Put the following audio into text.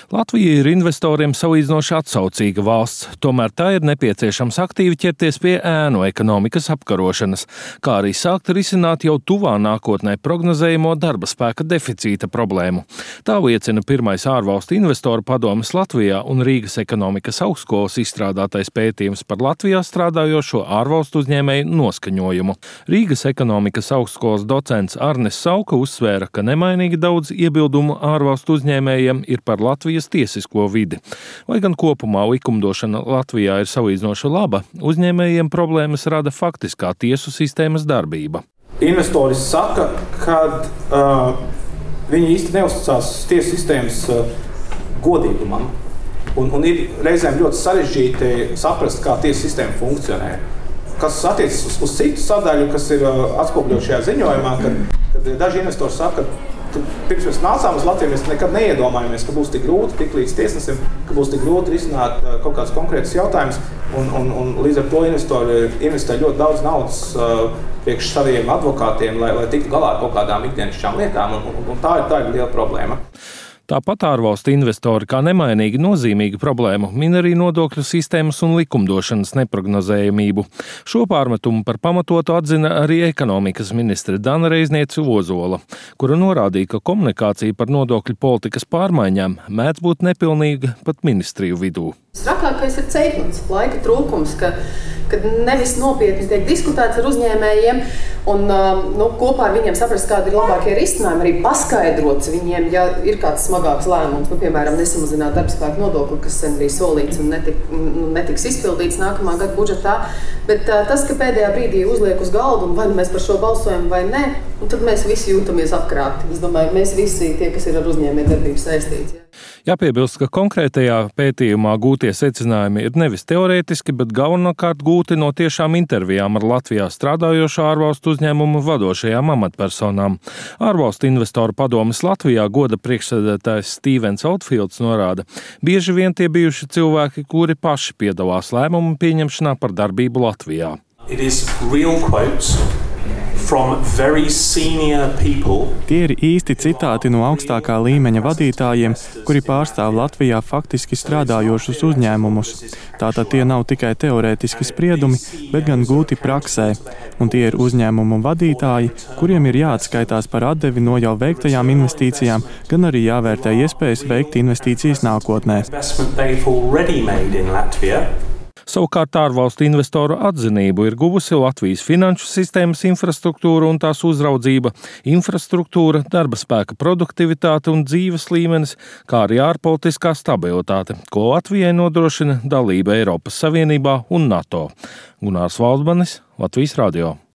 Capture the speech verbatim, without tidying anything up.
Latvija ir investoriem salīdzinoši atsaucīga valsts, tomēr tā ir nepieciešams aktīvi ķerties pie ēnu ekonomikas apkarošanas, kā arī sākt risināt jau tuvā nākotnē prognozējamo darba spēka deficīta problēmu. Tā liecina pirmais ārvalstu investoru padomes Latvijā un Rīgas ekonomikas augstskolas izstrādātais pētījums par Latvijā strādājošo ārvalstu uzņēmēju noskaņojumu. Rīgas ekonomikas augstskolas docents Arnis Sauka uzsvēra, ka nemainīgi daudz iebildumu ārvalstu uzņēmējiem ir par Latvijas tiesisko vidi. Lai gan kopumā likumdošana Latvijā ir salīdzinoši laba, uzņēmējiem problēmas rada faktiskā tiesu sistēmas darbība. Investori saka, ka uh, viņi īsti neuzticās tiesu sistēmas uh, godīgumam. Un, un ir reizēm ļoti sarežģīti saprast, kā tiesu sistēma funkcionē. Kas attiecas uz, uz citu sadaļu, kas ir uh, atspoguļot šajā ziņojumā, kad, kad daži investori saka, ka pirms mēs nācām uz Latviju, mēs nekad neiedomājamies, ka būs tik grūti tik līdz tiesnesim, ka būs tik grūti risināt uh, kaut kāds konkrēts jautājums, un, un, un līdz ar to investori investē ļoti daudz naudas uh, priekš saviem advokātiem, lai, lai tiktu galā ar kaut kādām ikdienišķām lietām, un, un, un tā, ir, tā ir liela problēma. Tāpat ārvalstu investori kā nemainīgi nozīmīgu problēmu min arī nodokļu sistēmas un likumdošanas neprognozējamību. Šo pārmetumu par pamatotu atzina arī ekonomikas ministre Dana Reizniece Ozola, kura norādīja, ka komunikācija par nodokļu politikas pārmaiņām mēdz būt nepilnīga pat ministriju vidū. Trakākais ir ceļums, laika trūkums, ka, kad nevis nopietni tiek diskutēts ar uzņēmējiem un nu, kopā ar viņiem saprast, kādi ir labākie risinājumi, arī paskaidrots viņiem, ja ir kāds smagāks lēmums, nu, piemēram, nesamazināt darbspēku nodokli, kas sen bija solīts un netik, nu, netiks izpildīts nākamā gada budžetā, bet tas, ka pēdējā brīdī uzliek uz galdu un vai mēs par šo balsojam vai nē, un tad mēs visi jūtamies apkrāpti. Es domāju, mēs visi tie, kas ir ar uzņēmējdarbību saistīti. Ja. Jāpiebilst, ka konkrētajā pētījumā gūtie secinājumi ir nevis teorētiski, bet galvenokārt gūti no tiešām intervijām ar Latvijā strādājošo ārvalstu uzņēmumu vadošajām amatpersonām. Ārvalstu investoru padomes Latvijā goda priekšsēdētājs Stīvens Outfields norāda, bieži vien tie bijuši cilvēki, kuri paši piedalās lēmumu pieņemšanā par darbību Latvijā. It is real quotes. Tie ir īsti citāti no augstākā līmeņa vadītājiem, kuri pārstāv Latvijā faktiski strādājošus uzņēmumus. Tātad tie nav tikai teorētiski spriedumi, bet gan gūti praksē. Un tie ir uzņēmumu vadītāji, kuriem ir jāatskaitās par atdevi no jau veiktajām investīcijām, gan arī jāvērtē iespējas veikt investīcijas nākotnē. Savukārt ārvalstu investoru atzinību ir guvusi Latvijas finanšu sistēmas infrastruktūra un tās uzraudzība, infrastruktūra, darba spēka produktivitāte un dzīves līmenis, kā arī ārpolitiskā stabilitāte, ko Latvijai nodrošina dalība Eiropas Savienībā un NATO. Gunārs Valdmanis, Latvijas radio.